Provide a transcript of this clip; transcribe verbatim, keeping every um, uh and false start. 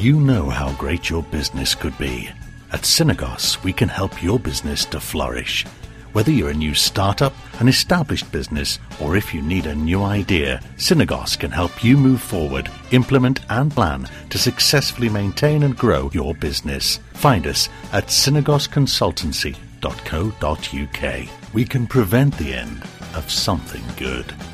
You know how great your business could be. At Synagos, we can help your business to flourish. Whether you're a new startup, an established business, or if you need a new idea, Synagos can help you move forward, implement and plan to successfully maintain and grow your business. Find us at synagos consultancy dot co dot uk. We can prevent the end of something good.